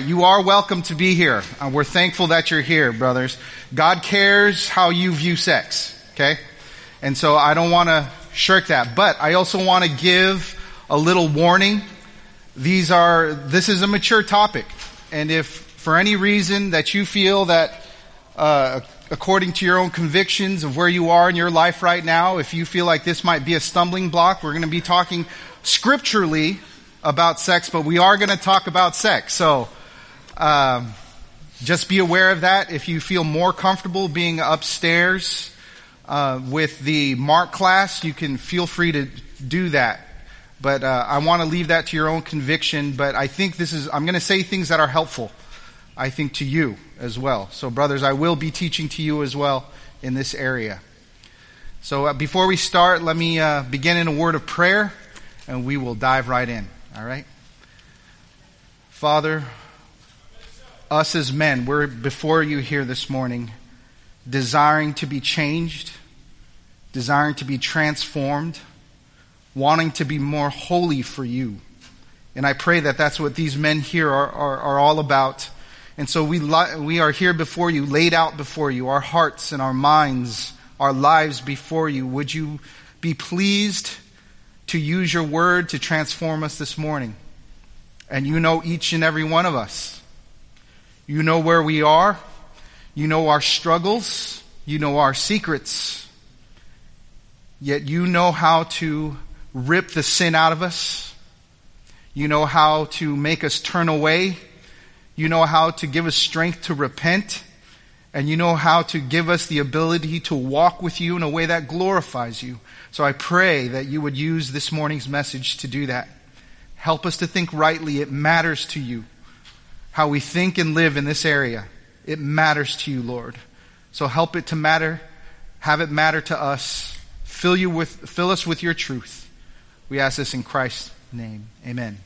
You are welcome to be here. We're thankful that you're here, brothers. God cares how you view sex, okay? And so I don't want to shirk that. But I also want to give a little warning. This is a mature topic. And if for any reason that you feel that, according to your own convictions of where you are in your life right now, if you feel like this might be a stumbling block, we're going to be talking scripturally about sex, but we are going to talk about sex. So, just be aware of that. If you feel more comfortable being upstairs, with the Mark class, you can feel free to do that. But, I want to leave that to your own conviction. But I think I'm going to say things that are helpful, I think, to you as well. So brothers, I will be teaching to you as well in this area. So before we start, let me begin in a word of prayer, and we will dive right in. All right? Father, us as men, we're before you here this morning, desiring to be changed, desiring to be transformed, wanting to be more holy for you. And I pray that that's what these men here are all about. And so we are here before you, laid out before you, our hearts and our minds, our lives before you. Would you be pleased to use your word to transform us this morning? And you know each and every one of us. You know where we are. You know our struggles. You know our secrets. Yet you know how to rip the sin out of us. You know how to make us turn away. You know how to give us strength to repent. And you know how to give us the ability to walk with you in a way that glorifies you. So I pray that you would use this morning's message to do that. Help us to think rightly. It matters to you. How we think and live in this area. It matters to you, Lord. So help it to matter. Have it matter to us. Fill us with your truth. We ask this in Christ's name. Amen.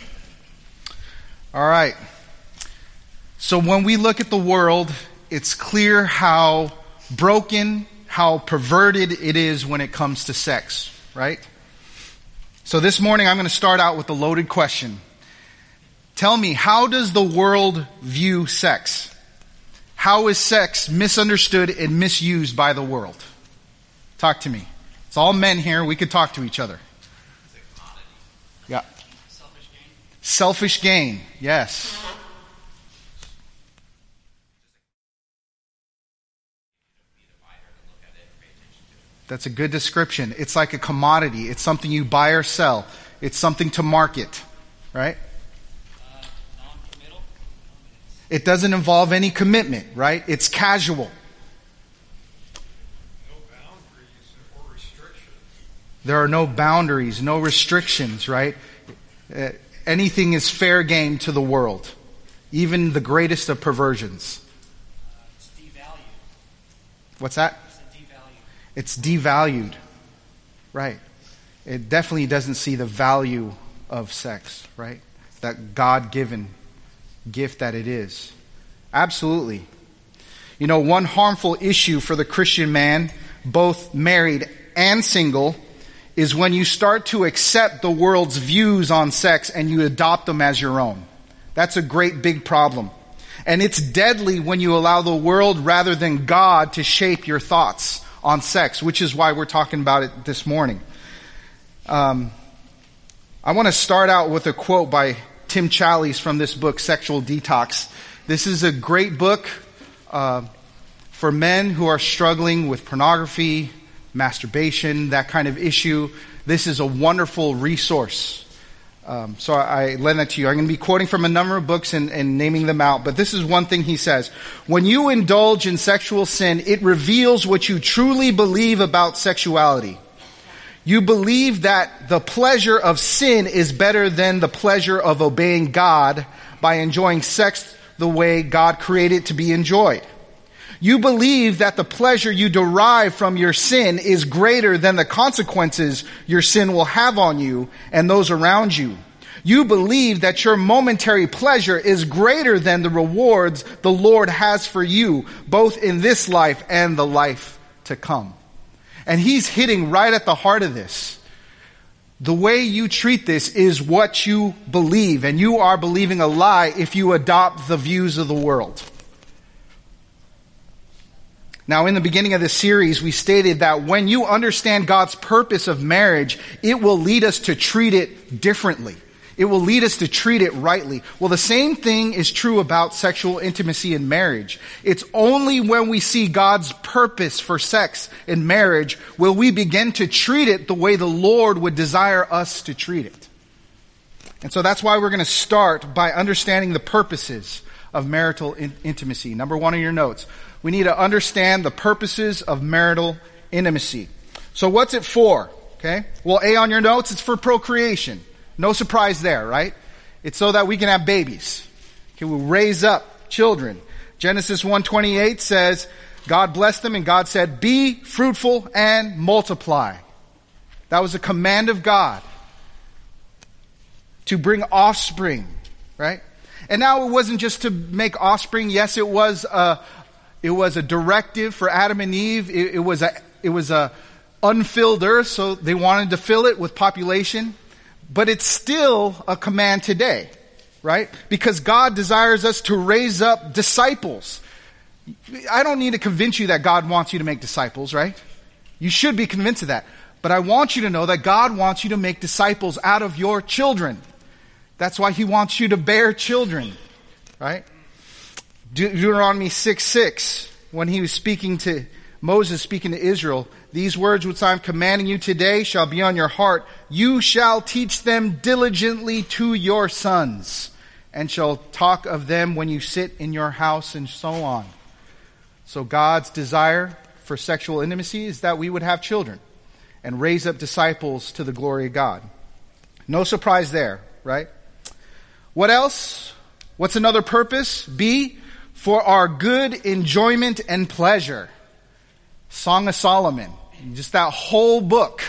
All right. So when we look at the world, it's clear how broken, how perverted it is when it comes to sex, right? So this morning I'm going to start out with a loaded question. Tell me, how does the world view sex? How is sex misunderstood and misused by the world? Talk to me. It's all men here. We could talk to each other. It's a commodity. Yeah. Selfish gain. Selfish gain. Yes. That's a good description. It's like a commodity. It's something you buy or sell. It's something to market, right? Non-committal. It doesn't involve any commitment, right? It's casual. No boundaries or restrictions. There are no boundaries, no restrictions, right? Anything is fair game to the world, even the greatest of perversions. It's devalued. What's that? It's devalued. Right. It definitely doesn't see the value of sex, right? That God-given gift that it is. Absolutely. You know, one harmful issue for the Christian man, both married and single, is when you start to accept the world's views on sex and you adopt them as your own. That's a great big problem. And it's deadly when you allow the world rather than God to shape your thoughts on sex, which is why we're talking about it this morning. I want to start out with a quote by Tim Challies from this book, Sexual Detox. This is a great book for men who are struggling with pornography, masturbation, that kind of issue. This is a wonderful resource. So I lend that to you. I'm going to be quoting from a number of books and naming them out, but this is one thing he says. When you indulge in sexual sin, it reveals what you truly believe about sexuality. You believe that the pleasure of sin is better than the pleasure of obeying God by enjoying sex the way God created it to be enjoyed. You believe that the pleasure you derive from your sin is greater than the consequences your sin will have on you and those around you. You believe that your momentary pleasure is greater than the rewards the Lord has for you, both in this life and the life to come. And he's hitting right at the heart of this. The way you treat this is what you believe, and you are believing a lie if you adopt the views of the world. Now, in the beginning of this series, we stated that when you understand God's purpose of marriage, it will lead us to treat it differently. It will lead us to treat it rightly. Well, the same thing is true about sexual intimacy in marriage. It's only when we see God's purpose for sex in marriage will we begin to treat it the way the Lord would desire us to treat it. And so that's why we're going to start by understanding the purposes of marital intimacy. Number one in your notes. We need to understand the purposes of marital intimacy. So what's it for? Okay. Well, A on your notes, it's for procreation. No surprise there, right? It's so that we can have babies. Okay, we'll raise up children. Genesis 1:28 says, God blessed them and God said, be fruitful and multiply. That was a command of God to bring offspring, right? And now it wasn't just to make offspring. Yes, it was a directive for Adam and Eve. It was a unfilled earth, so they wanted to fill it with population. But it's still a command today, right? Because God desires us to raise up disciples. I don't need to convince you that God wants you to make disciples, right? You should be convinced of that. But I want you to know that God wants you to make disciples out of your children. That's why He wants you to bear children, right? Deuteronomy 6:6, when he was Moses speaking to Israel, these words which I am commanding you today shall be on your heart. You shall teach them diligently to your sons, and shall talk of them when you sit in your house, and so on. So God's desire for sexual intimacy is that we would have children and raise up disciples to the glory of God. No surprise there, right? What else? What's another purpose? B, for our good enjoyment and pleasure. Song of Solomon. Just that whole book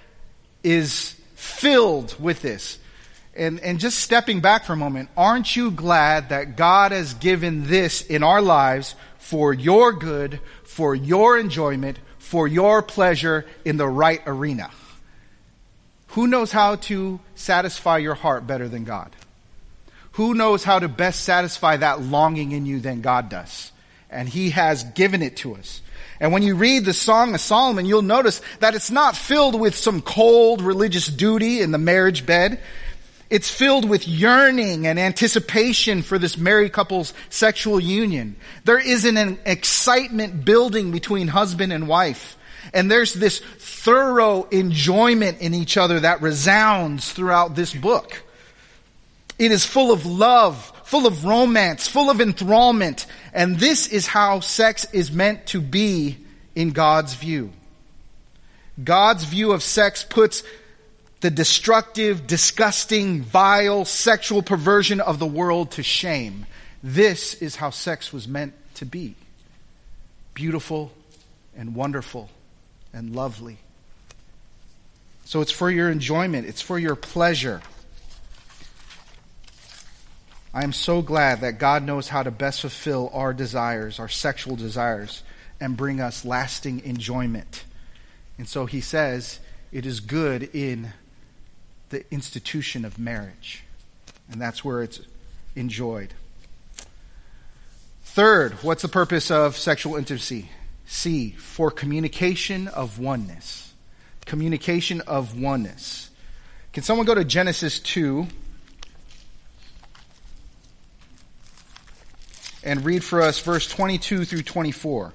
is filled with this. And just stepping back for a moment, aren't you glad that God has given this in our lives for your good, for your enjoyment, for your pleasure in the right arena? Who knows how to satisfy your heart better than God? Who knows how to best satisfy that longing in you than God does? And He has given it to us. And when you read the Song of Solomon, you'll notice that it's not filled with some cold religious duty in the marriage bed. It's filled with yearning and anticipation for this married couple's sexual union. There is an excitement building between husband and wife. And there's this thorough enjoyment in each other that resounds throughout this book. It is full of love, full of romance, full of enthrallment. And this is how sex is meant to be in God's view. God's view of sex puts the destructive, disgusting, vile, sexual perversion of the world to shame. This is how sex was meant to be. Beautiful and wonderful and lovely. So it's for your enjoyment. It's for your pleasure. I am so glad that God knows how to best fulfill our desires, our sexual desires, and bring us lasting enjoyment. And so He says it is good in the institution of marriage. And that's where it's enjoyed. Third, what's the purpose of sexual intimacy? C, for communication of oneness. Communication of oneness. Can someone go to Genesis 2? And read for us verse 22 through 24.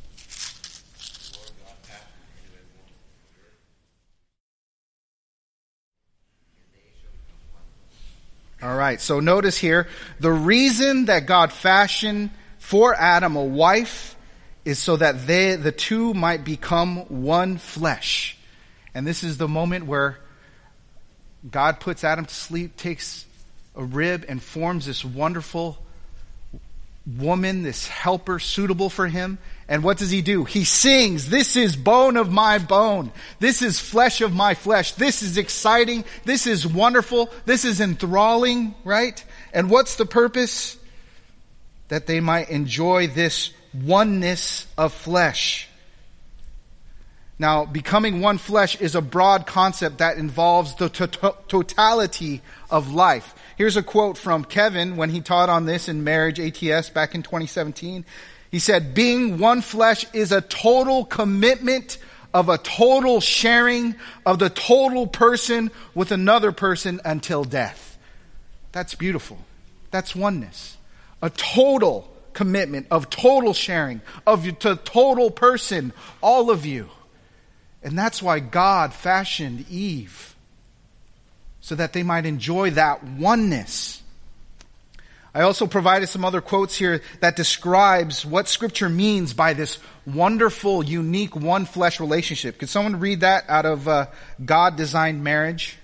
All right, so notice here, the reason that God fashioned for Adam a wife is so that the two might become one flesh. And this is the moment where God puts Adam to sleep, takes a rib, and forms this wonderful woman, this helper suitable for him. And what does He do? He sings, "This is bone of my bone. This is flesh of my flesh. This is exciting. This is wonderful. This is enthralling," right? And what's the purpose? That they might enjoy this oneness of flesh. Now, becoming one flesh is a broad concept that involves the totality of life. Here's a quote from Kevin when he taught on this in Marriage ATS back in 2017. He said, being one flesh is a total commitment of a total sharing of the total person with another person until death. That's beautiful. That's oneness. A total commitment of total sharing of the total person, all of you. And that's why God fashioned Eve, so that they might enjoy that oneness. I also provided some other quotes here that describes what Scripture means by this wonderful, unique, one flesh relationship. Could someone read that out of God Designed Marriage?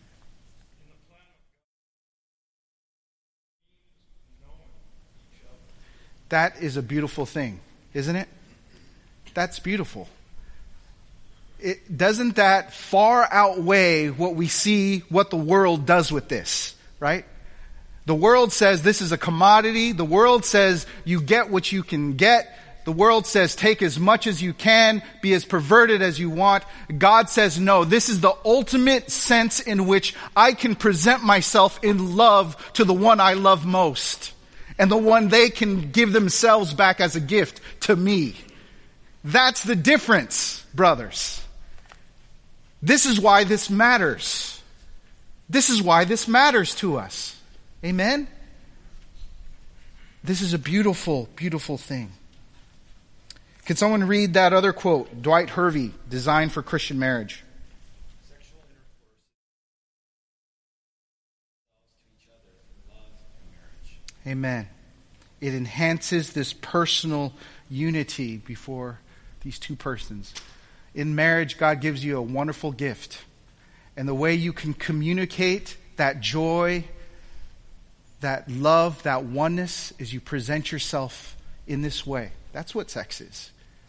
That is a beautiful thing, isn't it? That's beautiful. Doesn't that far outweigh what we see, what the world does with this, right? The world says this is a commodity. The world says you get what you can get. The world says take as much as you can, be as perverted as you want. God says no, this is the ultimate sense in which I can present myself in love to the one I love most, and the one they can give themselves back as a gift to me. That's the difference, brothers. This is why this matters. This is why this matters to us. Amen? This is a beautiful, beautiful thing. Could someone read that other quote? Dwight Hervey, Design for Christian Marriage. Sexual intercourse to each other in love and marriage. Amen. It enhances this personal unity before these two persons. In marriage, God gives you a wonderful gift. And the way you can communicate that joy, that love, that oneness is you present yourself in this way. That's what sex is.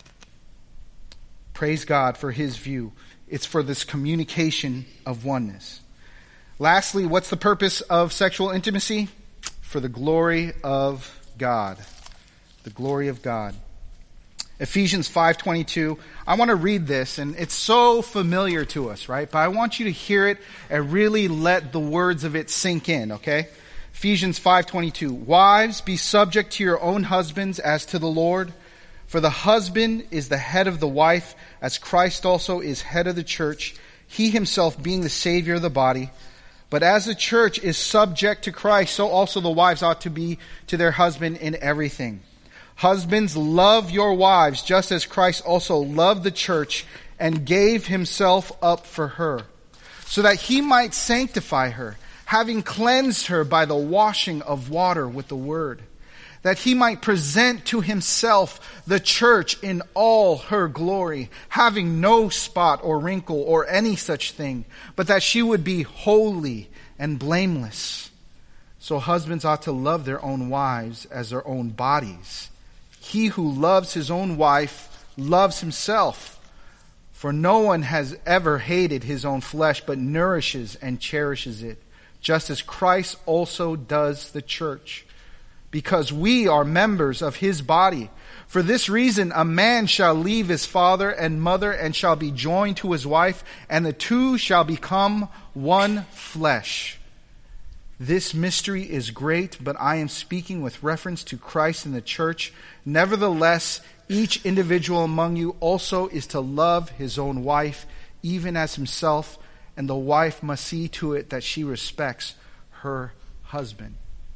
Praise God for His view. It's for this communication of oneness. Lastly, what's the purpose of sexual intimacy? For the glory of God. The glory of God. Ephesians 5:22. I want to read this, and it's so familiar to us, right? But I want you to hear it and really let the words of it sink in, okay? Ephesians 5:22. Wives, be subject to your own husbands as to the Lord. For the husband is the head of the wife, as Christ also is head of the church, he himself being the Savior of the body. But as the church is subject to Christ, so also the wives ought to be to their husband in everything. Husbands, love your wives, just as Christ also loved the church and gave himself up for her, so that he might sanctify her, having cleansed her by the washing of water with the word, that he might present to himself the church in all her glory, having no spot or wrinkle or any such thing, but that she would be holy and blameless. So husbands ought to love their own wives as their own bodies. He who loves his own wife loves himself. For no one has ever hated his own flesh, but nourishes and cherishes it, just as Christ also does the church, because we are members of his body. For this reason, a man shall leave his father and mother and shall be joined to his wife, and the two shall become one flesh. This mystery is great, but I am speaking with reference to Christ and the church. Nevertheless, each individual among you also is to love his own wife, even as himself, and the wife must see to it that she respects her husband.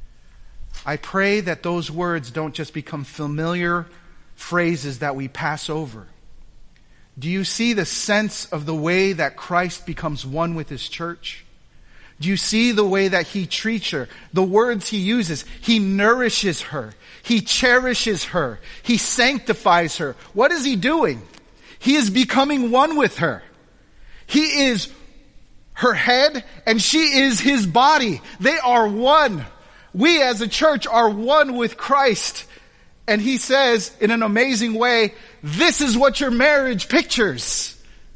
I pray that those words don't just become familiar phrases that we pass over. Do you see the sense of the way that Christ becomes one with his church? Do you see the way that he treats her? The words he uses. He nourishes her. He cherishes her. He sanctifies her. What is he doing? He is becoming one with her. He is her head and she is his body. They are one. We as a church are one with Christ. And he says in an amazing way, this is what your marriage pictures.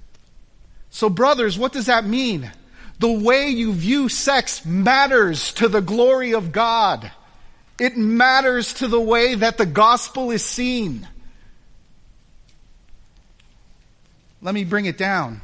So brothers, what does that mean? The way you view sex matters to the glory of God. It matters to the way that the gospel is seen. let me bring it down.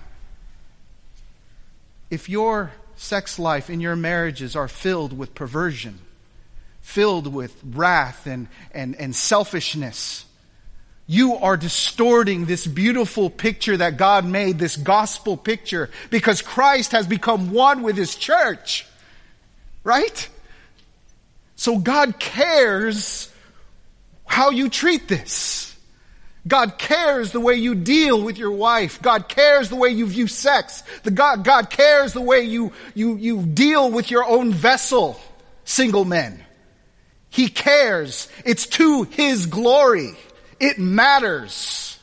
If your sex life in your marriages are filled with perversion, filled with wrath and selfishness, you are distorting this beautiful picture that God made, this gospel picture, because Christ has become one with His church. Right? So God cares how you treat this. God cares the way you deal with your wife. God cares the way you view sex. God cares the way you deal with your own vessel, single men. He cares. It's to His glory. It matters.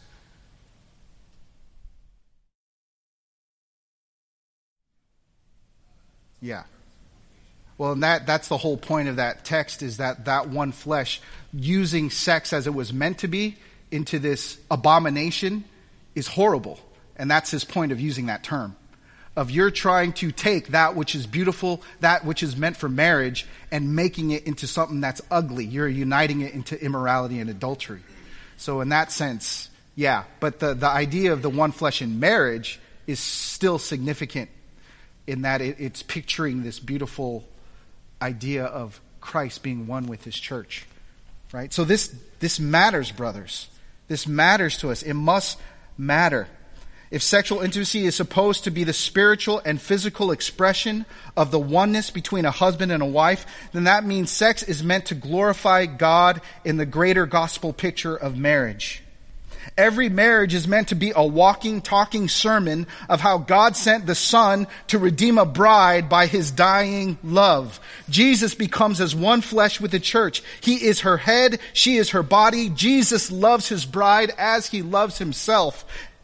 Yeah. Well, and that's the whole point of that text, is that one flesh, using sex as it was meant to be into this abomination, is horrible. And that's his point of using that term. Of you're trying to take that which is beautiful, that which is meant for marriage, and making it into something that's ugly. You're uniting it into immorality and adultery. So in that sense, yeah. But the idea of the one flesh in marriage is still significant in that it's picturing this beautiful idea of Christ being one with His church. Right? So this matters, brothers. This matters to us. It must matter. If sexual intimacy is supposed to be the spiritual and physical expression of the oneness between a husband and a wife, then that means sex is meant to glorify God in the greater gospel picture of marriage. Every marriage is meant to be a walking, talking sermon of how God sent the Son to redeem a bride by His dying love. Jesus becomes as one flesh with the church. He is her head. She is her body. Jesus loves His bride as He loves Himself.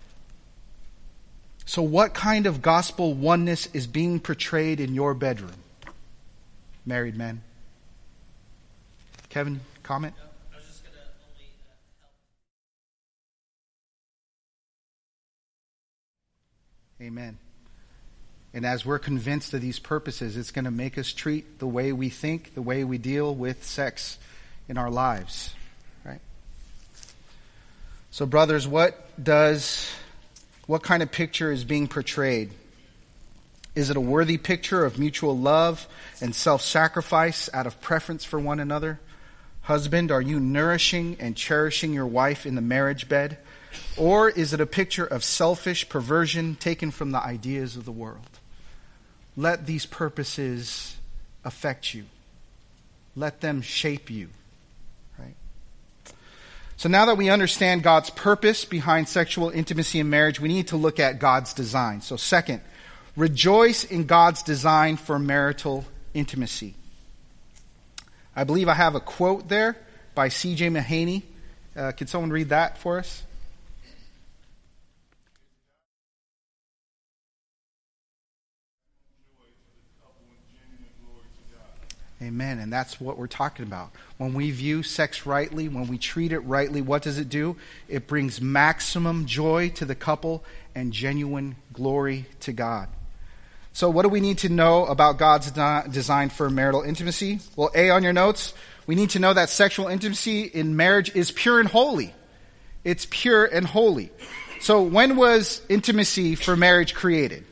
So what kind of gospel oneness is being portrayed in your bedroom? Married men. Kevin, comment? I was just going to only help. Amen. And as we're convinced of these purposes, it's going to make us treat the way we think, the way we deal with sex in our lives. Right? So brothers, what kind of picture is being portrayed? Is it a worthy picture of mutual love and self-sacrifice out of preference for one another? Husband, are you nourishing and cherishing your wife in the marriage bed? Or is it a picture of selfish perversion taken from the ideas of the world? Let these purposes affect you. Let them shape you. Right? So now that we understand God's purpose behind sexual intimacy in marriage, we need to look at God's design. So second, rejoice in God's design for marital intimacy. I believe I have a quote there by C.J. Mahaney. Could someone read that for us? Amen. And that's what we're talking about. When we view sex rightly, when we treat it rightly, what does it do? It brings maximum joy to the couple and genuine glory to God. So what do we need to know about God's design for marital intimacy? Well, A, on your notes, we need to know that sexual intimacy in marriage is pure and holy. It's pure and holy. So when was intimacy for marriage created?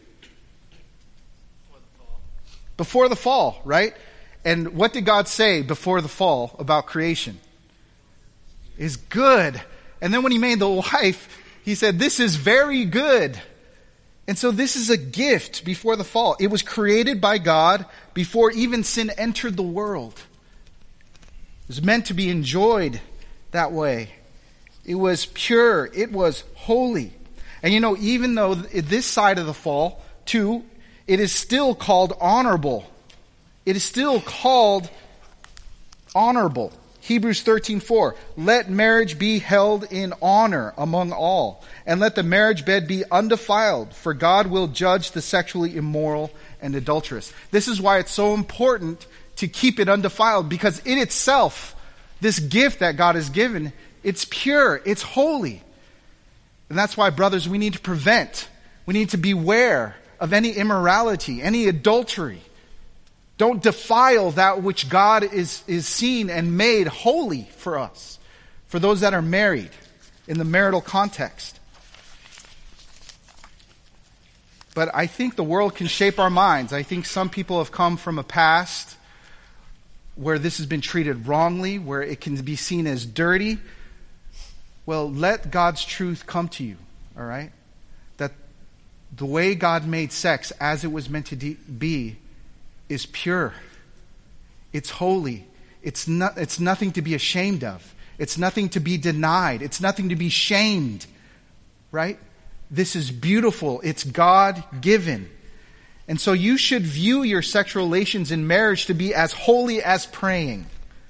Before the fall, right? And what did God say before the fall about creation? Is good. And then when He made the wife, He said, this is very good. And so this is a gift before the fall. It was created by God before even sin entered the world. It was meant to be enjoyed that way. It was pure. It was holy. And even though this side of the fall, too, it is still called honorable. It is still called honorable. Hebrews 13:4. Let marriage be held in honor among all, and let the marriage bed be undefiled, for God will judge the sexually immoral and adulterous. This is why it's so important to keep it undefiled, because in itself, this gift that God has given, it's pure, it's holy. And that's why, brothers, we need to beware of any immorality, any adultery. Don't defile that which God is seen and made holy for us, for those that are married in the marital context. But I think the world can shape our minds. I think some people have come from a past where this has been treated wrongly, where it can be seen as dirty. Well, let God's truth come to you, all right? That the way God made sex as it was meant to be is pure. It's holy. It's nothing to be ashamed of. It's nothing to be denied. It's nothing to be shamed, right? This is beautiful. It's God-given. And so you should view your sexual relations in marriage to be as holy as praying,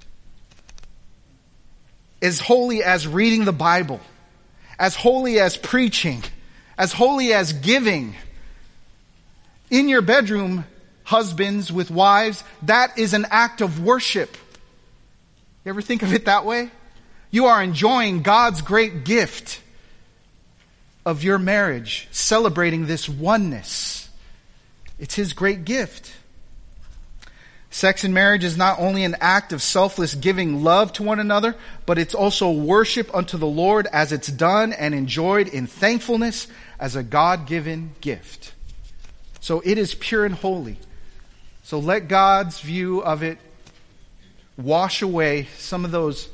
as holy as reading the Bible, as holy as preaching, as holy as giving. In your bedroom, husbands with wives, that is an act of worship. You ever think of it that way? You are enjoying God's great gift of your marriage, celebrating this oneness. It's His great gift. Sex in marriage is not only an act of selfless giving love to one another, but it's also worship unto the Lord as it's done and enjoyed in thankfulness as a God-given gift. So it is pure and holy. So let God's view of it wash away some of those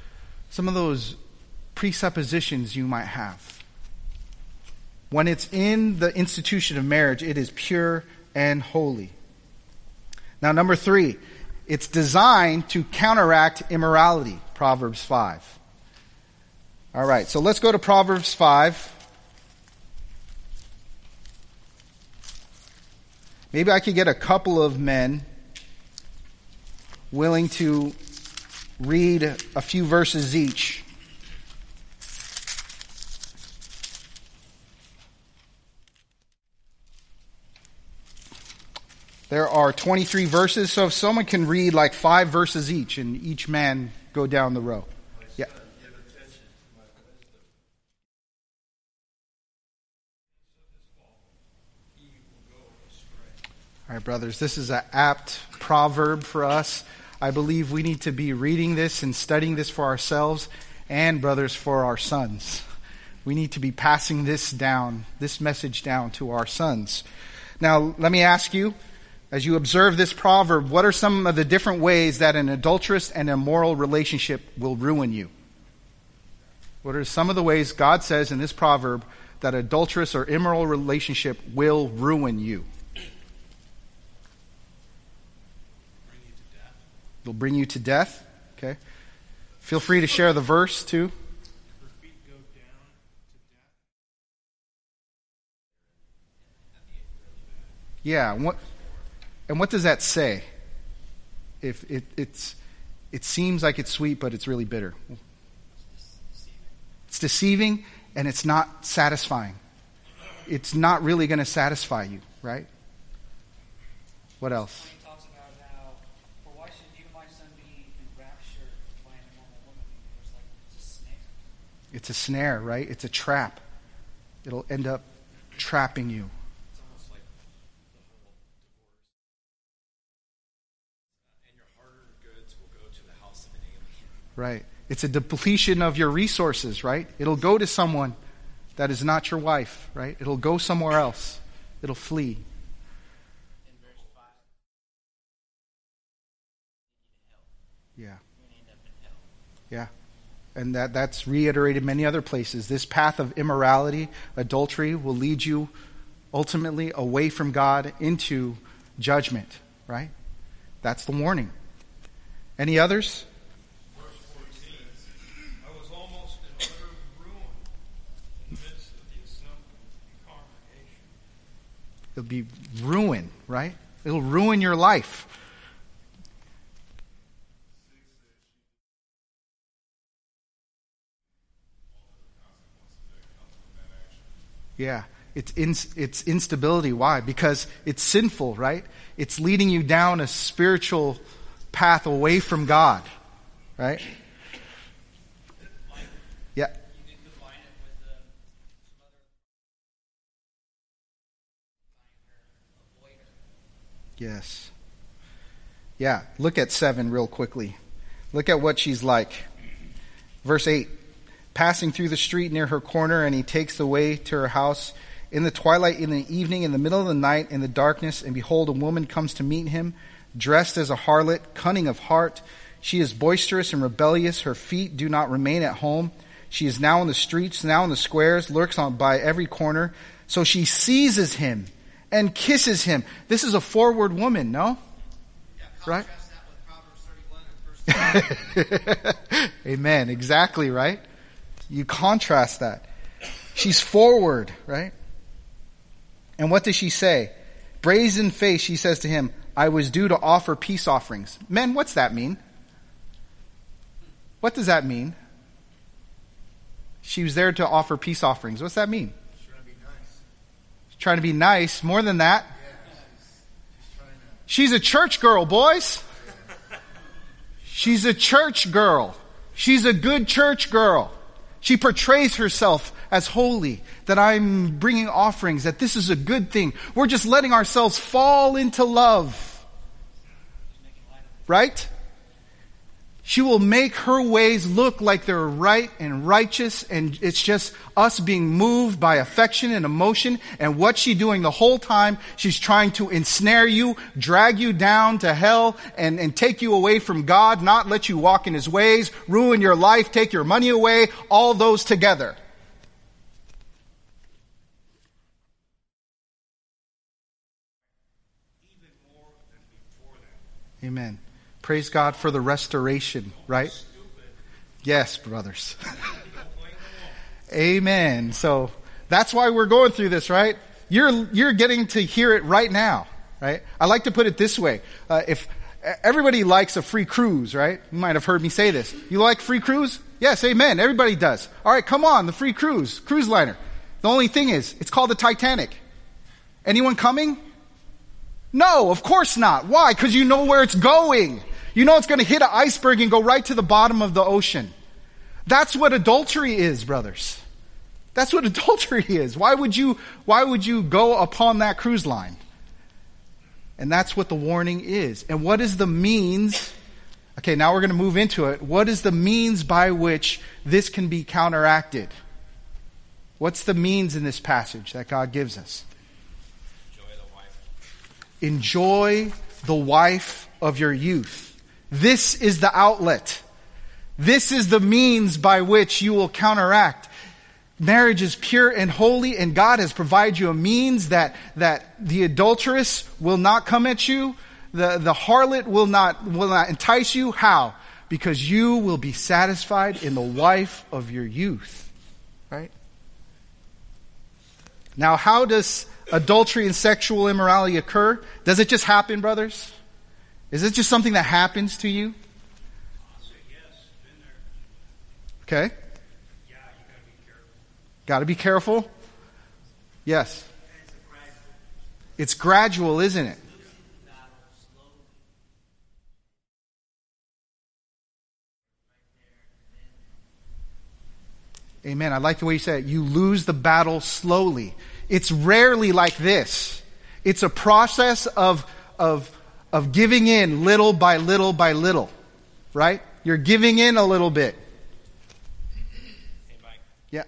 presuppositions you might have. When it's in the institution of marriage, it is pure and holy. Now, number 3, it's designed to counteract immorality, Proverbs 5. All right, so let's go to Proverbs 5. Maybe I could get a couple of men willing to read a few verses each. There are 23 verses, so if someone can read like 5 verses each, and each man go down the row. Yeah. All right, brothers, this is an apt proverb for us. I believe we need to be reading this and studying this for ourselves and, brothers, for our sons. We need to be passing this message down to our sons. Now, let me ask you, as you observe this proverb, what are some of the different ways that an adulterous and immoral relationship will ruin you? What are some of the ways God says in this proverb that adulterous or immoral relationship will ruin you? It'll bring you to death. Okay. Feel free to share the verse too. Her feet go down to death. Yeah. What does that say? If it seems like it's sweet, but it's really bitter. It's deceiving, and it's not satisfying. It's not really going to satisfy you, right? What else? He talks about how, for why should you, my son, be enraptured by an immoral woman? It's like it's a snare. It's a snare, right? It's a trap. It'll end up trapping you. It's almost like the whole divorce. And your hard-earned goods will go to the house of an alien. Right. It's a depletion of your resources, right? It'll go to someone that is not your wife, right? It'll go somewhere else. It'll flee. In verse 5, Yeah. you end up in hell. Yeah. And that's reiterated many other places. This path of immorality, adultery, will lead you ultimately away from God into judgment, right? That's the warning. Any others? Verse 14, I was almost in utter ruin in the midst of the assembly and congregation. It'll be ruin, right? It'll ruin your life. Yeah, it's instability. Why? Because it's sinful, right? It's leading you down a spiritual path away from God, right? Yeah. You can combine it with some other avoider. Yes. Yeah, look at 7 real quickly. Look at what she's like. Verse 8. Passing through the street near her corner, and he takes the way to her house in the twilight, in the evening, in the middle of the night, in the darkness, and behold, a woman comes to meet him, dressed as a harlot, cunning of heart. She is boisterous and rebellious. Her feet do not remain at home. She is now in the streets, now in the squares, lurks on by every corner. So she seizes him and kisses him. This is a forward woman, no? Yeah, Right? contrast that with Proverbs 31 and verse 2. Amen. Exactly, right? You contrast that. She's forward, right? And what does she say? Brazen face, she says to him, I was due to offer peace offerings. Men, what's that mean? What does that mean? She was there to offer peace offerings. What's that mean? She's trying to be nice. She's trying to be nice. More than that, Yeah, she's trying to. she's a church girl, boys. She's a church girl. She's a good church girl. She portrays herself as holy, that I'm bringing offerings, that this is a good thing. We're just letting ourselves fall into love. Right? She will make her ways look like they're right and righteous, and it's just us being moved by affection and emotion. And what's she doing the whole time? She's trying to ensnare you, drag you down to hell, and take you away from God, not let you walk in His ways, ruin your life, take your money away, all those together. Even more than before that. Amen. Praise God for the restoration, right? Stupid. Yes, brothers. Playing the wall. Amen. So that's why we're going through this, right? You're getting to hear it right now, right? I like to put it this way. If everybody likes a free cruise, right? You might have heard me say this. You like free cruise? Yes, amen. Everybody does. All right, come on, the free cruise liner. The only thing is, it's called the Titanic. Anyone coming? No, of course not. Why? Because you know where it's going. You know it's going to hit an iceberg and go right to the bottom of the ocean. That's what adultery is, brothers. That's what adultery is. Why would you go upon that cruise line? And that's what the warning is. And what is the means? Okay, now we're going to move into it. What is the means by which this can be counteracted? What's the means in this passage that God gives us? Enjoy the wife of your youth. This is the outlet. This is the means by which you will counteract. Marriage is pure and holy, and God has provided you a means that the adulteress will not come at you. The harlot will not entice you. How? Because you will be satisfied in the wife of your youth. Right? Now, how does adultery and sexual immorality occur? Does it just happen, brothers? Is it just something that happens to you? I'll say yes. Been there. Okay. Yeah, you gotta be careful. Got to be careful. Yes. It's gradual, isn't it? Amen. I like the way you said it. You lose the battle slowly. It's rarely like this. It's a process of giving in little by little by little. Right? You're giving in a little bit. Hey, Mike. Yeah.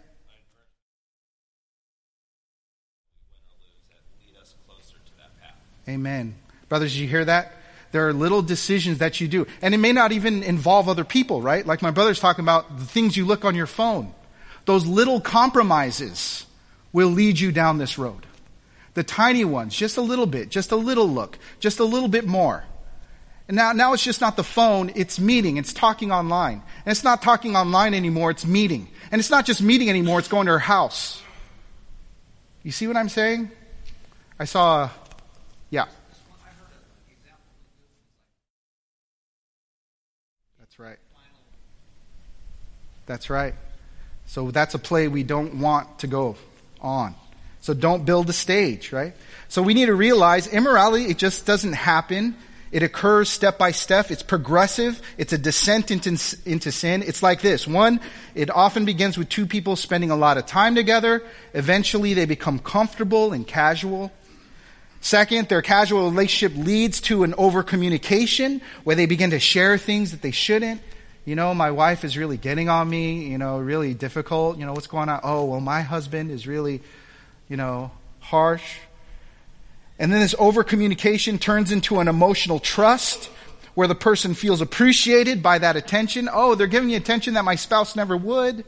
Win or lose that lead us closer to that path. Amen. Brothers, did you hear that? There are little decisions that you do. And it may not even involve other people, right? Like my brother's talking about the things you look on your phone. Those little compromises will lead you down this road. The tiny ones, just a little bit, just a little look, just a little bit more. And now it's just not the phone, it's meeting, it's talking online. And it's not talking online anymore, it's meeting. And it's not just meeting anymore, it's going to her house. You see what I'm saying? I saw, yeah. That's right. That's right. So that's a play we don't want to go on. So don't build a stage, right? So we need to realize immorality, it just doesn't happen. It occurs step by step. It's progressive. It's a descent into sin. It's like this. One, it often begins with two people spending a lot of time together. Eventually they become comfortable and casual. Second, their casual relationship leads to an over-communication where they begin to share things that they shouldn't. You know, my wife is really getting on me, really difficult. What's going on? Oh, well, my husband is really, harsh. And then this over-communication turns into an emotional trust where the person feels appreciated by that attention. Oh, they're giving me attention that my spouse never would.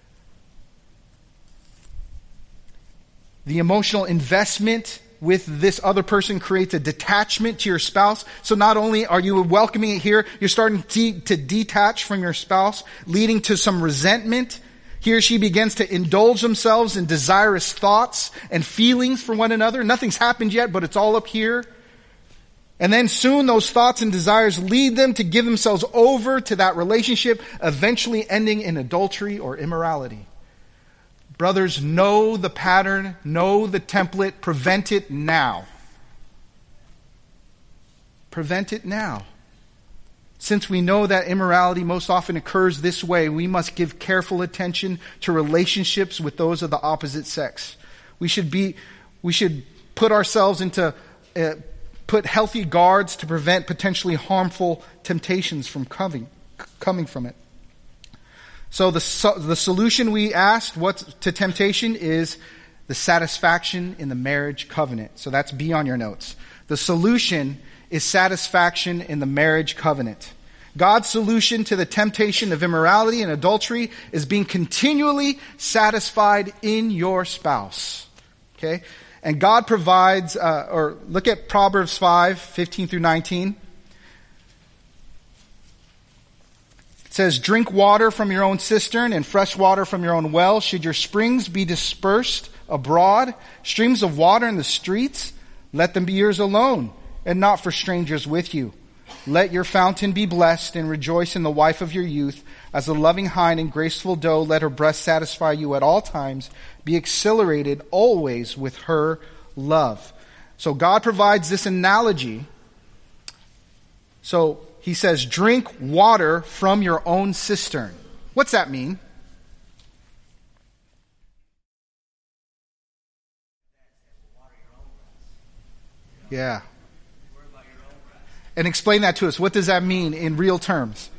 The emotional investment with this other person creates a detachment to your spouse. So not only are you welcoming it here, you're starting to detach from your spouse, leading to some resentment. He or she begins to indulge themselves in desirous thoughts and feelings for one another. Nothing's happened yet, but it's all up here. And then soon those thoughts and desires lead them to give themselves over to that relationship, eventually ending in adultery or immorality. Brothers, know the pattern, know the template, prevent it now. Prevent it now. Since we know that immorality most often occurs this way, we must give careful attention to relationships with those of the opposite sex. We should put ourselves into, put healthy guards to prevent potentially harmful temptations from coming from it. So the solution we asked to temptation is the satisfaction in the marriage covenant. So that's B on your notes. The solution is satisfaction in the marriage covenant. God's solution to the temptation of immorality and adultery is being continually satisfied in your spouse. Okay? And God provides, or look at Proverbs 5:15 through 19. It says, drink water from your own cistern and fresh water from your own well. Should your springs be dispersed abroad, streams of water in the streets, let them be yours alone, and not for strangers with you. Let your fountain be blessed, and rejoice in the wife of your youth. As a loving hind and graceful doe, let her breast satisfy you at all times. Be exhilarated always with her love. So God provides this analogy. So he says, drink water from your own cistern. What's that mean? Yeah. And explain that to us. What does that mean in real terms?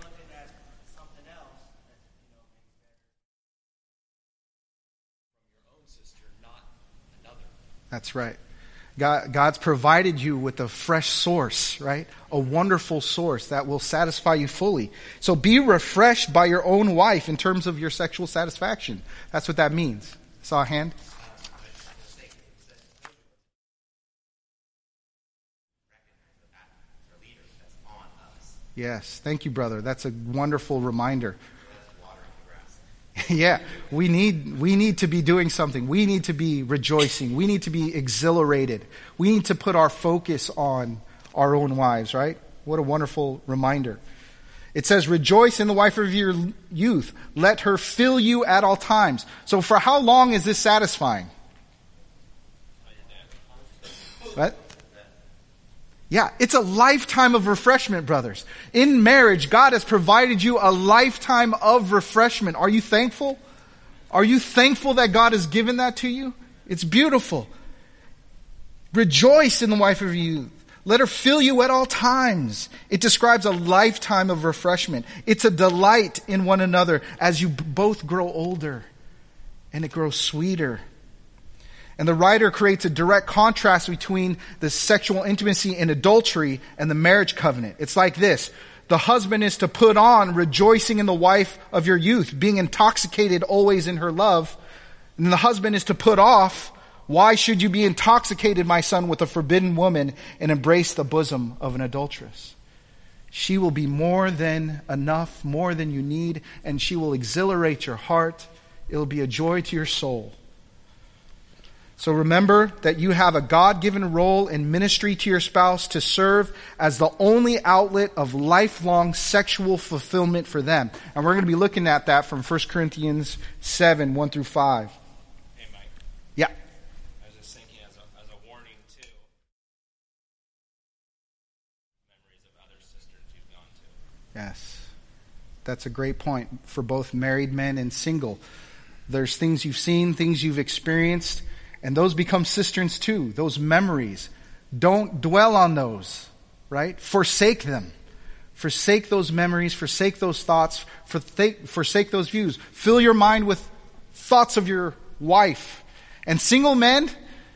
That's right. God's provided you with a fresh source, right? A wonderful source that will satisfy you fully. So be refreshed by your own wife in terms of your sexual satisfaction. That's what that means. Saw a hand? Yes. Thank you, brother. That's a wonderful reminder. Yeah, we need to be doing something. We need to be rejoicing. We need to be exhilarated. We need to put our focus on our own wives, right? What a wonderful reminder. It says, rejoice in the wife of your youth. Let her fill you at all times. So for how long is this satisfying? What? Yeah, it's a lifetime of refreshment, brothers. In marriage, God has provided you a lifetime of refreshment. Are you thankful? Are you thankful that God has given that to you? It's beautiful. Rejoice in the wife of your youth. Let her fill you at all times. It describes a lifetime of refreshment. It's a delight in one another as you both grow older and it grows sweeter. And the writer creates a direct contrast between the sexual intimacy and adultery and the marriage covenant. It's like this. The husband is to put on rejoicing in the wife of your youth, being intoxicated always in her love. And the husband is to put off, why should you be intoxicated, my son, with a forbidden woman and embrace the bosom of an adulteress? She will be more than enough, more than you need, and she will exhilarate your heart. It will be a joy to your soul. So remember that you have a God-given role in ministry to your spouse to serve as the only outlet of lifelong sexual fulfillment for them. And we're going to be looking at that from 1 Corinthians 7, 1 through 5. Hey, Mike. Yeah. I was just thinking as a warning, too. Memories of other cisterns you've gone to. Yes. That's a great point for both married men and single. There's things you've seen, things you've experienced, and those become cisterns too, those memories. Don't dwell on those, right? Forsake them. Forsake those memories, forsake those thoughts, forsake those views. Fill your mind with thoughts of your wife And single men,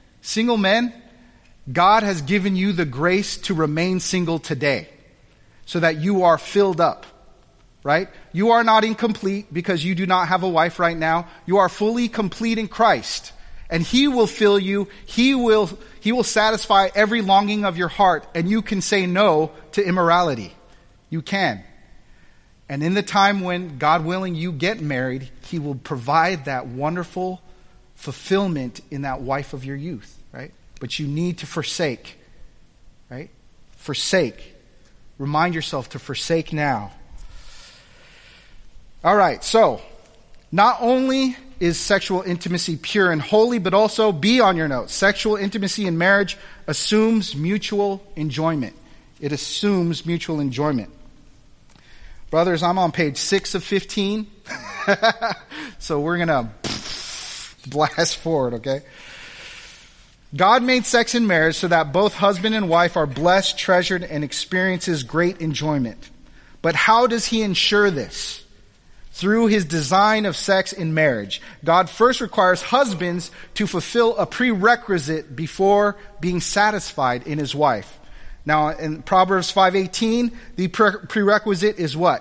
God has given you the grace to remain single today so that you are filled up, right? You are not incomplete because you do not have a wife right now. You are fully complete in Christ, and He will fill you. He will satisfy every longing of your heart, and you can say no to immorality. You can. And in the time when, God willing, you get married, He will provide that wonderful fulfillment in that wife of your youth, right? But you need to forsake, right? Forsake. Remind yourself to forsake now. All right, so not only is sexual intimacy pure and holy, but also, be on your notes, sexual intimacy in marriage assumes mutual enjoyment. It assumes mutual enjoyment. Brothers, I'm on page 6 of 15. So we're going to blast forward, okay? God made sex in marriage so that both husband and wife are blessed, treasured, and experiences great enjoyment. But how does He ensure this? Through His design of sex in marriage. God first requires husbands to fulfill a prerequisite before being satisfied in his wife. Now, in Proverbs 5:18, the prerequisite is what?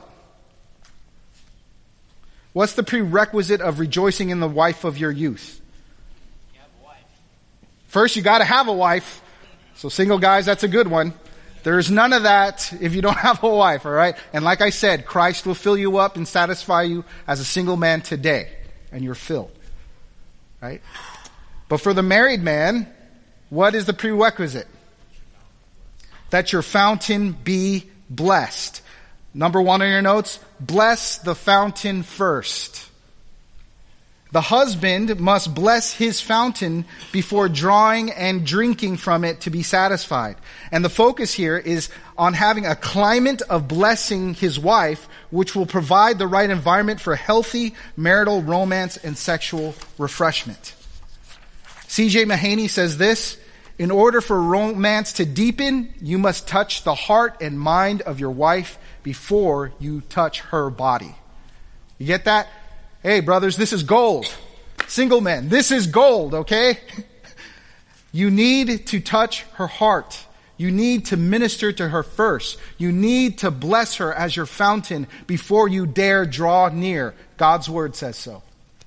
What's the prerequisite of rejoicing in the wife of your youth? You have a wife. First, you got to have a wife. So single guys, that's a good one. There's none of that if you don't have a wife, all right? And like I said, Christ will fill you up and satisfy you as a single man today, and you're filled, right? But for the married man, what is the prerequisite? That your fountain be blessed. Number 1 on your notes, bless the fountain first. The husband must bless his fountain before drawing and drinking from it to be satisfied. And the focus here is on having a climate of blessing his wife, which will provide the right environment for healthy marital romance and sexual refreshment. C.J. Mahaney says this: in order for romance to deepen, you must touch the heart and mind of your wife before you touch her body. You get that? Hey, brothers, this is gold. Single men, this is gold, okay? You need to touch her heart. You need to minister to her first. You need to bless her as your fountain before you dare draw near. God's word says so.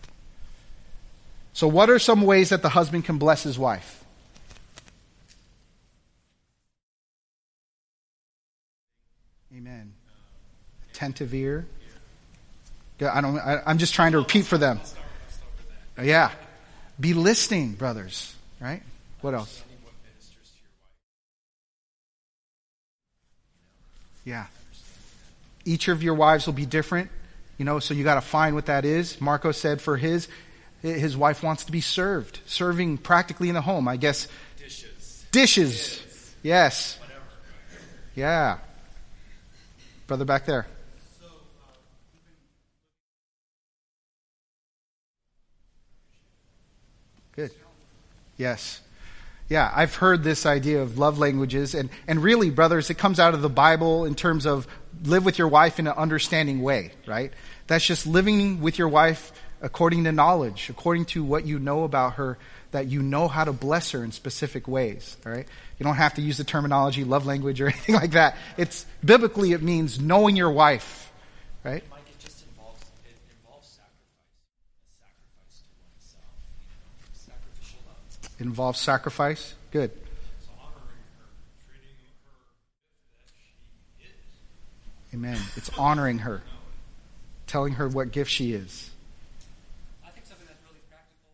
So what are some ways that the husband can bless his wife? Amen. Attentive ear. I'm just trying to repeat for them. Yeah. Be listening, brothers. Right? What else? Yeah. Each of your wives will be different. So you got to find what that is. Marco said for his wife wants to be served. Serving practically in the home, I guess. Dishes. Yes. Yeah. Brother back there. Good. Yes. Yeah, I've heard this idea of love languages, and really, brothers, it comes out of the Bible in terms of live with your wife in an understanding way, right? That's just living with your wife according to knowledge, according to what you know about her, that you know how to bless her in specific ways, all right? You don't have to use the terminology love language or anything like that. It's biblically, it means knowing your wife, right? Mike, it just involves sacrifice to oneself, sacrificial love. Involves sacrifice. Good. It's honoring her, treating her that she is. Amen. It's honoring her, telling her what gift she is. I think something that's really practical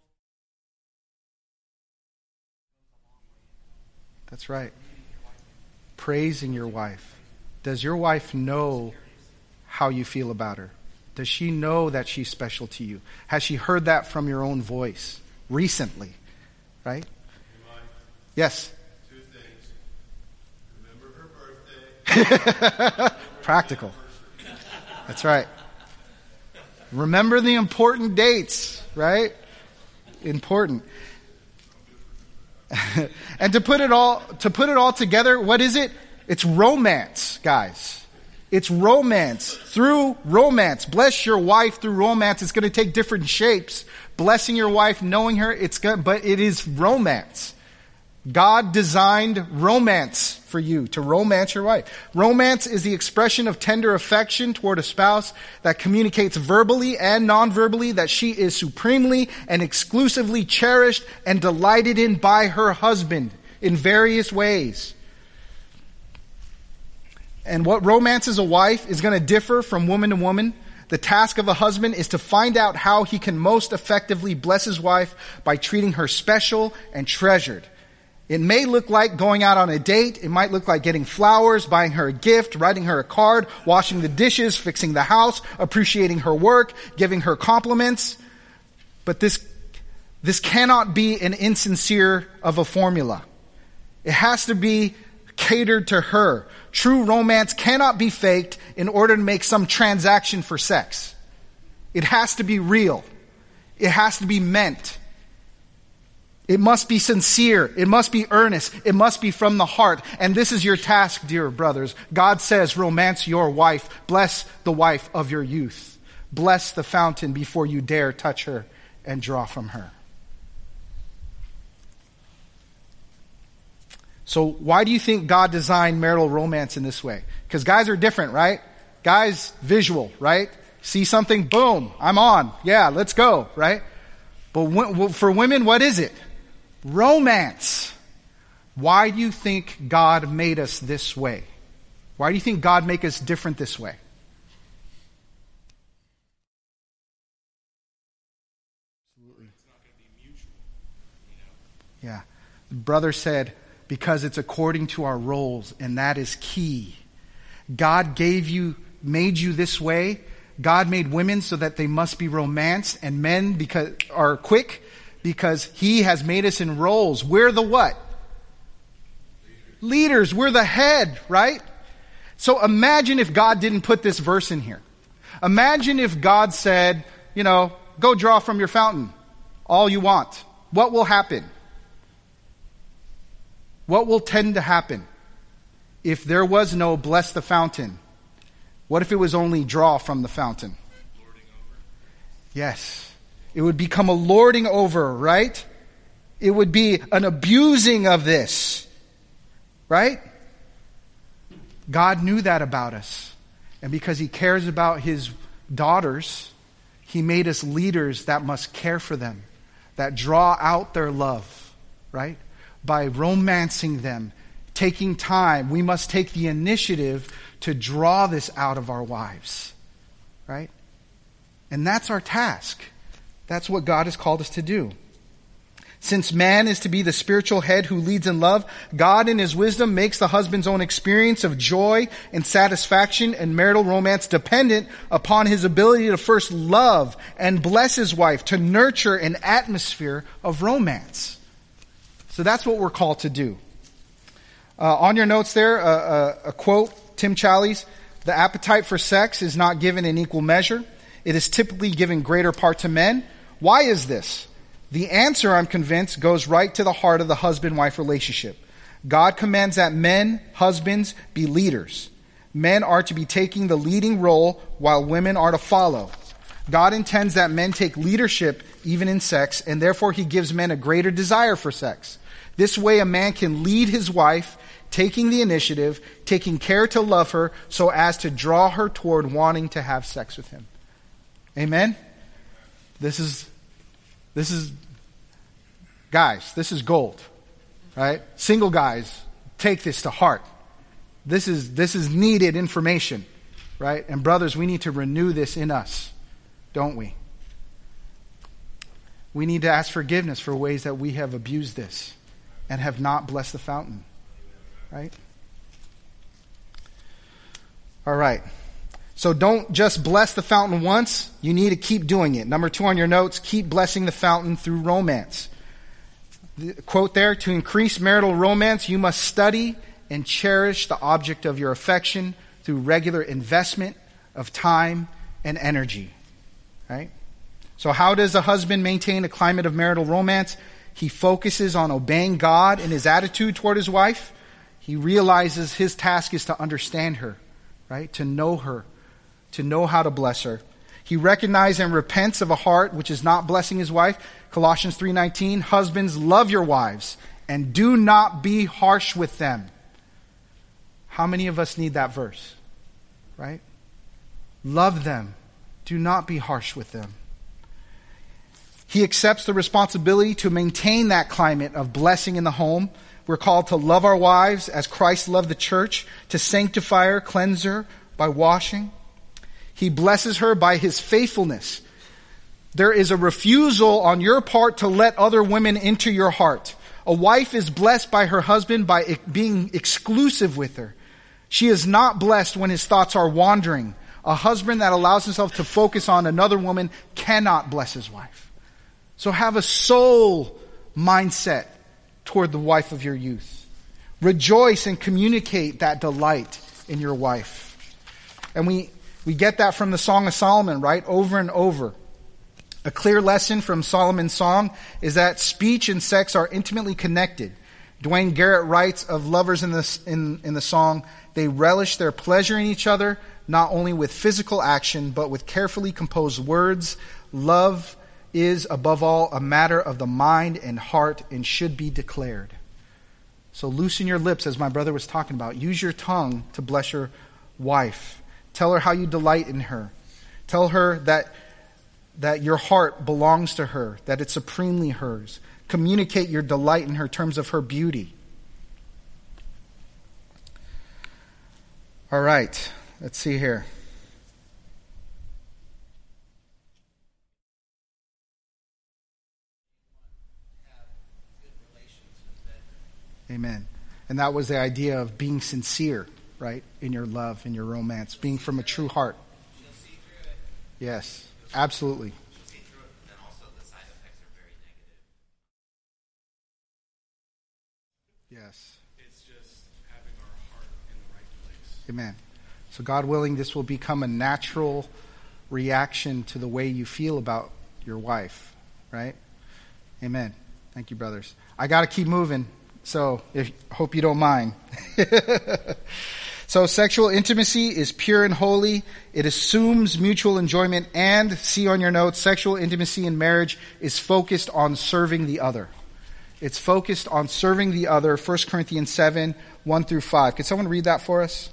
goes a long way. That's right. Praising your wife. Does your wife know how you feel about her? Does she know that she's special to you? Has she heard that from your own voice recently? Right? Yes. 2 things. Remember her birthday. Practical. That's right. Remember the important dates, right? Important. And to put it all together, what is it? It's romance, guys. It's romance. Through romance. Bless your wife through romance. It's going to take different shapes. Blessing your wife, knowing her, but it is romance. God designed romance for you, to romance your wife. Romance is the expression of tender affection toward a spouse that communicates verbally and non-verbally that she is supremely and exclusively cherished and delighted in by her husband in various ways. And what romances a wife is going to differ from woman to woman. The task of a husband is to find out how he can most effectively bless his wife by treating her special and treasured. It may look like going out on a date. It might look like getting flowers, buying her a gift, writing her a card, washing the dishes, fixing the house, appreciating her work, giving her compliments. But this cannot be an insincere of a formula. It has to be catered to her. True romance cannot be faked in order to make some transaction for sex. It has to be real. It has to be meant. It must be sincere. It must be earnest. It must be from the heart. And this is your task, dear brothers. God says, romance your wife. Bless the wife of your youth. Bless the fountain before you dare touch her and draw from her. So why do you think God designed marital romance in this way? Because guys are different, right? Guys, visual, right? See something, boom, I'm on. Yeah, let's go, right? But for women, what is it? Romance. Why do you think God made us this way? Why do you think God made us different this way? It's not going to be mutual, Yeah. The brother said, because it's according to our roles, and that is key. God made you this way. God made women so that they must be romanced, and men are quick because He has made us in roles. We're the what? Leaders. We're the head, right? So imagine if God didn't put this verse in here. Imagine if God said, go draw from your fountain all you want. What will happen? What will tend to happen if there was no bless the fountain? What if it was only draw from the fountain? lording over. Yes. It would become a lording over, right? It would be an abusing of this, right? God knew that about us. And because He cares about His daughters, He made us leaders that must care for them, that draw out their love, right? By romancing them, taking time. We must take the initiative to draw this out of our wives, right? And that's our task. That's what God has called us to do. Since man is to be the spiritual head who leads in love, God in His wisdom makes the husband's own experience of joy and satisfaction and marital romance dependent upon his ability to first love and bless his wife, to nurture an atmosphere of romance. So that's what we're called to do. On your notes there, a quote, Tim Challies, the appetite for sex is not given in equal measure. It is typically given greater part to men. Why is this? The answer, I'm convinced, goes right to the heart of the husband-wife relationship. God commands that men, husbands, be leaders. Men are to be taking the leading role while women are to follow. God intends that men take leadership even in sex, and therefore He gives men a greater desire for sex. This way a man can lead his wife, taking the initiative, taking care to love her so as to draw her toward wanting to have sex with him. Amen? This is guys, this is gold. Right? Single guys, take this to heart. This is needed information. Right? And brothers, we need to renew this in us, don't we? We need to ask forgiveness for ways that we have abused this and have not blessed the fountain. Right? All right. So don't just bless the fountain once. You need to keep doing it. Number 2 on your notes, keep blessing the fountain through romance. The quote there, to increase marital romance, you must study and cherish the object of your affection through regular investment of time and energy. Right? So how does a husband maintain a climate of marital romance? He focuses on obeying God in his attitude toward his wife. He realizes his task is to understand her, right? To know her, to know how to bless her. He recognizes and repents of a heart which is not blessing his wife. Colossians 3:19, husbands, love your wives and do not be harsh with them. How many of us need that verse? Right? Love them. Do not be harsh with them. He accepts the responsibility to maintain that climate of blessing in the home. We're called to love our wives as Christ loved the church, to sanctify her, cleanse her by washing. He blesses her by his faithfulness. There is a refusal on your part to let other women into your heart. A wife is blessed by her husband by being exclusive with her. She is not blessed when his thoughts are wandering. A husband that allows himself to focus on another woman cannot bless his wife. So have a soul mindset toward the wife of your youth. Rejoice and communicate that delight in your wife. And we get that from the Song of Solomon, right? Over and over. A clear lesson from Solomon's song is that speech and sex are intimately connected. Dwayne Garrett writes of lovers in the song, they relish their pleasure in each other, not only with physical action, but with carefully composed words. Love is, above all, a matter of the mind and heart and should be declared. So loosen your lips, as my brother was talking about. Use your tongue to bless your wife. Tell her how you delight in her. Tell her that your heart belongs to her, that it's supremely hers. Communicate your delight in her in terms of her beauty. All right, let's see here. Amen. And that was the idea of being sincere, right? In your love, in your romance, being from a true heart. She'll see through it. Yes, absolutely. She'll see through it, but then also the side effects are very negative. Yes. It's just having our heart in the right place. Amen. So God willing, this will become a natural reaction to the way you feel about your wife, right? Amen. Thank you, brothers. I got to keep moving, so hope you don't mind. So sexual intimacy is pure and holy. It assumes mutual enjoyment, and, see on your notes, sexual intimacy in marriage is focused on serving the other. It's focused on serving the other. 1 Corinthians 7, 1 through 5. Could someone read that for us?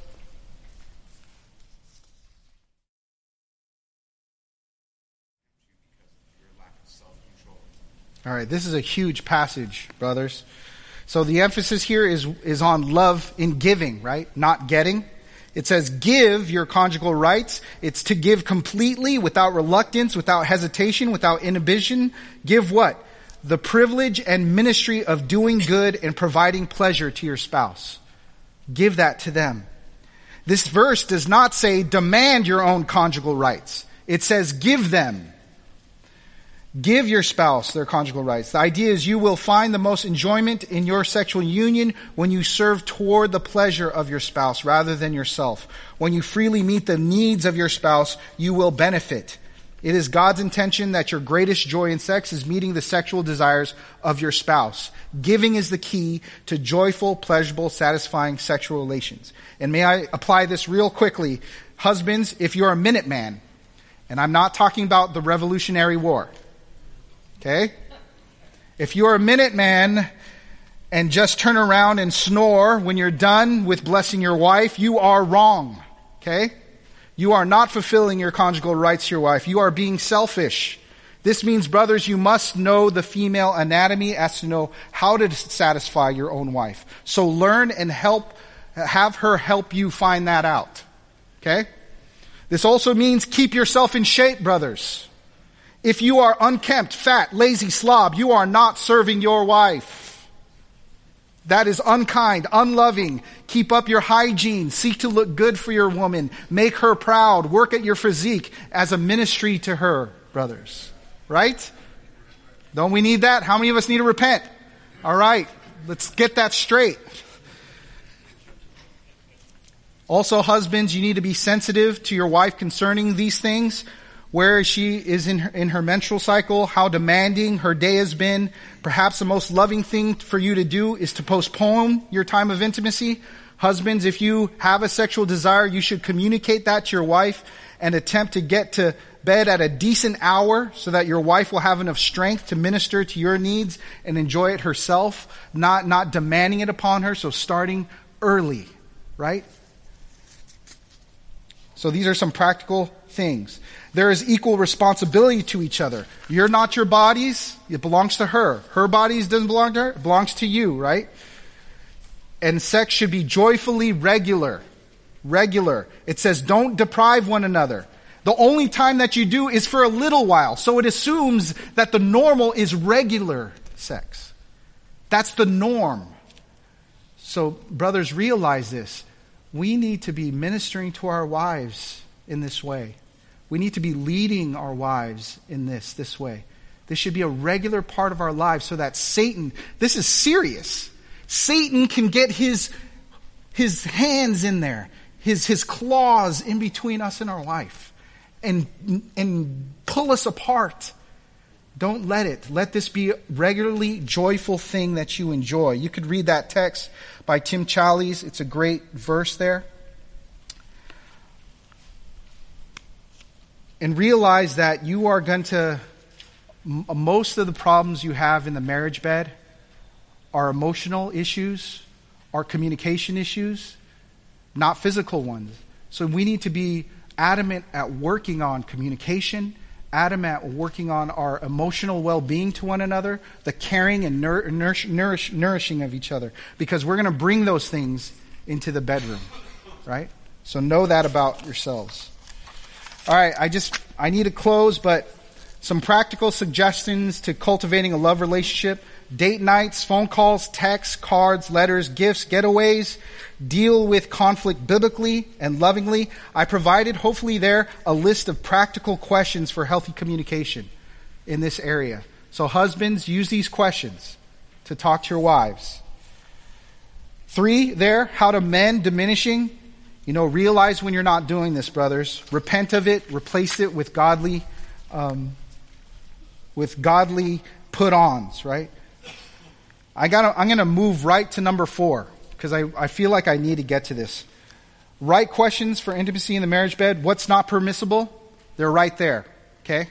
All right, this is a huge passage, brothers. So the emphasis here is on love in giving, right? Not getting. It says give your conjugal rights. It's to give completely, without reluctance, without hesitation, without inhibition. Give what? The privilege and ministry of doing good and providing pleasure to your spouse. Give that to them. This verse does not say demand your own conjugal rights. It says give them. Give your spouse their conjugal rights. The idea is you will find the most enjoyment in your sexual union when you serve toward the pleasure of your spouse rather than yourself. When you freely meet the needs of your spouse, you will benefit. It is God's intention that your greatest joy in sex is meeting the sexual desires of your spouse. Giving is the key to joyful, pleasurable, satisfying sexual relations. And may I apply this real quickly. Husbands, if you're a Minuteman, and I'm not talking about the Revolutionary War, okay? If you're a Minuteman and just turn around and snore when you're done with blessing your wife, you are wrong, okay? You are not fulfilling your conjugal rights to your wife. You are being selfish. This means, brothers, you must know the female anatomy as to know how to satisfy your own wife. So learn and have her help you find that out, okay? This also means keep yourself in shape, brothers. If you are unkempt, fat, lazy slob, you are not serving your wife. That is unkind, unloving. Keep up your hygiene. Seek to look good for your woman. Make her proud. Work at your physique as a ministry to her, brothers. Right? Don't we need that? How many of us need to repent? All right. Let's get that straight. Also, husbands, you need to be sensitive to your wife concerning these things. Where she is in her menstrual cycle, how demanding her day has been. Perhaps the most loving thing for you to do is to postpone your time of intimacy. Husbands, if you have a sexual desire, you should communicate that to your wife and attempt to get to bed at a decent hour so that your wife will have enough strength to minister to your needs and enjoy it herself, not demanding it upon her. So starting early, right? So these are some practical things. There is equal responsibility to each other. You're not your bodies. It belongs to her. Her bodies doesn't belong to her. It belongs to you, right? And sex should be joyfully regular. Regular. It says don't deprive one another. The only time that you do is for a little while. So it assumes that the normal is regular sex. That's the norm. So brothers, realize this. We need to be ministering to our wives in this way. We need to be leading our wives in this way. This should be a regular part of our lives so that Satan, this is serious. Satan can get his hands in there, his claws in between us and our wife. And pull us apart. Don't let it. Let this be a regularly joyful thing that you enjoy. You could read that text by Tim Challies. It's a great verse there. And realize that you are going to, most of the problems you have in the marriage bed are emotional issues, are communication issues, not physical ones. So we need to be adamant at working on communication, adamant at working on our emotional well-being to one another, the caring and nourishing of each other, because we're going to bring those things into the bedroom, right? So know that about yourselves. All right, I need to close, but some practical suggestions to cultivating a love relationship. Date nights, phone calls, texts, cards, letters, gifts, getaways. Deal with conflict biblically and lovingly. I provided, hopefully there, a list of practical questions for healthy communication in this area. So husbands, use these questions to talk to your wives. 3 there, how to mend diminishing. Realize when you're not doing this, brothers. Repent of it. Replace it with godly put-ons, right? I'm going to move right to number 4 because I feel like I need to get to this. Right questions for intimacy in the marriage bed. What's not permissible? They're right there, okay?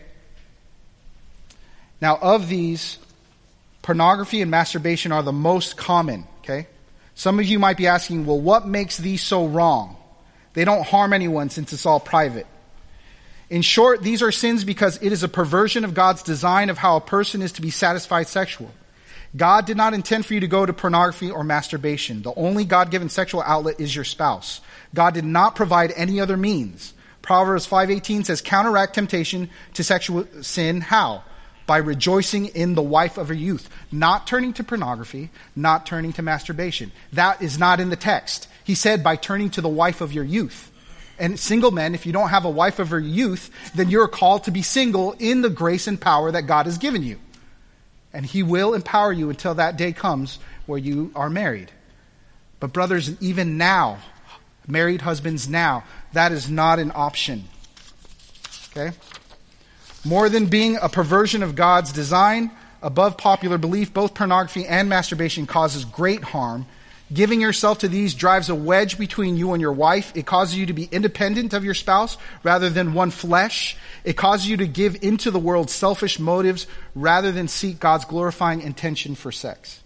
Now, of these, pornography and masturbation are the most common, okay? Some of you might be asking, well, what makes these so wrong? They don't harm anyone since it's all private. In short, these are sins because it is a perversion of God's design of how a person is to be satisfied sexually. God did not intend for you to go to pornography or masturbation. The only God-given sexual outlet is your spouse. God did not provide any other means. Proverbs 5:18 says, counteract temptation to sexual sin. How? By rejoicing in the wife of your youth. Not turning to pornography, not turning to masturbation. That is not in the text. He said by turning to the wife of your youth. And single men, if you don't have a wife of your youth, then you're called to be single in the grace and power that God has given you. And he will empower you until that day comes where you are married. But brothers, even now, married husbands now, that is not an option. Okay? More than being a perversion of God's design, above popular belief, both pornography and masturbation causes great harm. Giving yourself to these drives a wedge between you and your wife. It causes you to be independent of your spouse rather than one flesh. It causes you to give into the world's selfish motives rather than seek God's glorifying intention for sex.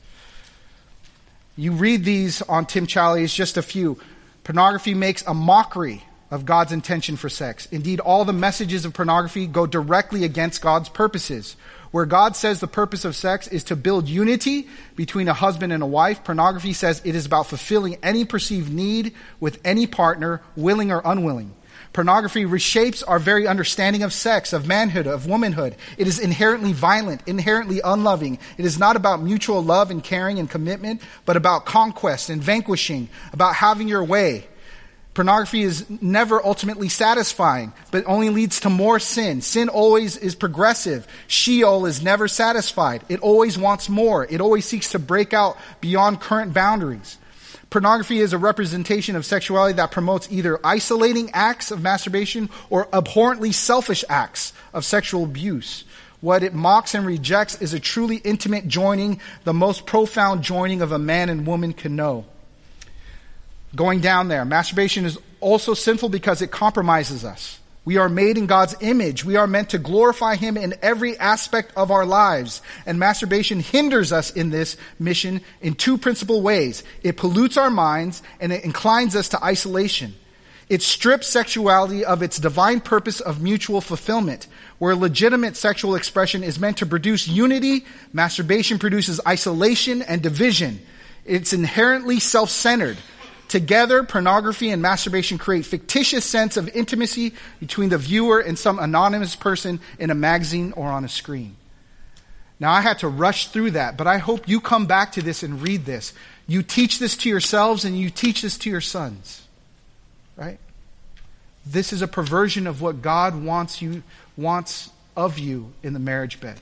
You read these on Tim Challies, just a few. Pornography makes a mockery of God's intention for sex. Indeed, all the messages of pornography go directly against God's purposes. Where God says the purpose of sex is to build unity between a husband and a wife, pornography says it is about fulfilling any perceived need with any partner, willing or unwilling. Pornography reshapes our very understanding of sex, of manhood, of womanhood. It is inherently violent, inherently unloving. It is not about mutual love and caring and commitment, but about conquest and vanquishing, about having your way. Pornography is never ultimately satisfying, but only leads to more sin. Sin always is progressive. Sheol is never satisfied. It always wants more. It always seeks to break out beyond current boundaries. Pornography is a representation of sexuality that promotes either isolating acts of masturbation or abhorrently selfish acts of sexual abuse. What it mocks and rejects is a truly intimate joining, the most profound joining of a man and woman can know. Going down there, masturbation is also sinful because it compromises us. We are made in God's image. We are meant to glorify Him in every aspect of our lives. And masturbation hinders us in this mission in two principal ways. It pollutes our minds and it inclines us to isolation. It strips sexuality of its divine purpose of mutual fulfillment. Where legitimate sexual expression is meant to produce unity, masturbation produces isolation and division. It's inherently self-centered. Together, pornography and masturbation create fictitious sense of intimacy between the viewer and some anonymous person in a magazine or on a screen. Now, I had to rush through that, but I hope you come back to this and read this. You teach this to yourselves and you teach this to your sons. Right? This is a perversion of what God wants of you in the marriage bed.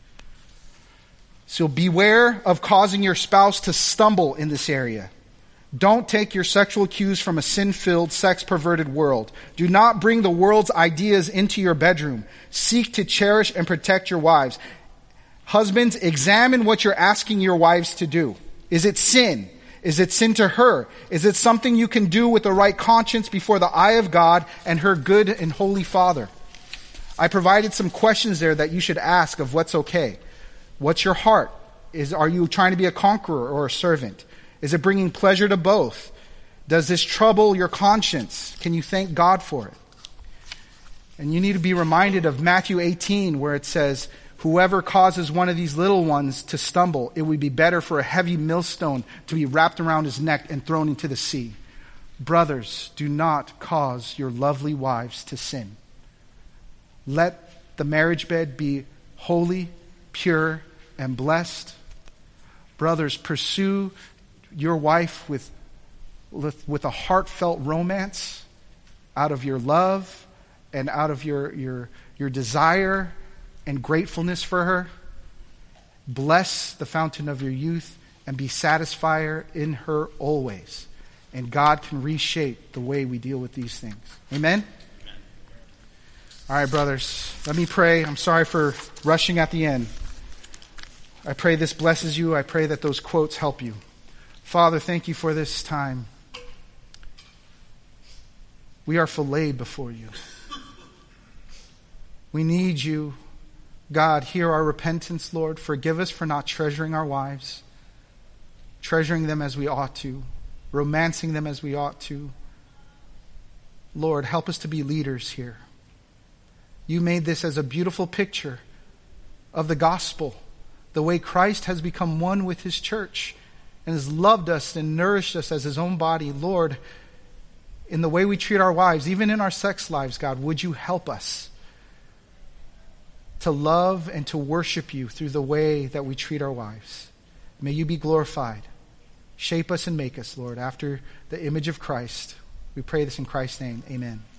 So beware of causing your spouse to stumble in this area. Don't take your sexual cues from a sin-filled, sex-perverted world. Do not bring the world's ideas into your bedroom. Seek to cherish and protect your wives. Husbands, examine what you're asking your wives to do. Is it sin? Is it sin to her? Is it something you can do with the right conscience before the eye of God and her good and holy Father? I provided some questions there that you should ask of what's okay. What's your heart? Are you trying to be a conqueror or a servant? Is it bringing pleasure to both? Does this trouble your conscience? Can you thank God for it? And you need to be reminded of Matthew 18 where it says, whoever causes one of these little ones to stumble, it would be better for a heavy millstone to be wrapped around his neck and thrown into the sea. Brothers, do not cause your lovely wives to sin. Let the marriage bed be holy, pure, and blessed. Brothers, pursue your wife with a heartfelt romance out of your love and out of your desire and gratefulness for her. Bless the fountain of your youth and be satisfied in her always. And God can reshape the way we deal with these things. Amen? All right, brothers, let me pray. I'm sorry for rushing at the end. I pray this blesses you. I pray that those quotes help you. Father, thank you for this time. We are filleted before you. We need you. God, hear our repentance, Lord. Forgive us for not treasuring our wives, treasuring them as we ought to, romancing them as we ought to. Lord, help us to be leaders here. You made this as a beautiful picture of the gospel, the way Christ has become one with his church and has loved us and nourished us as his own body. Lord, in the way we treat our wives, even in our sex lives, God, would you help us to love and to worship you through the way that we treat our wives? May you be glorified. Shape us and make us, Lord, after the image of Christ. We pray this in Christ's name. Amen.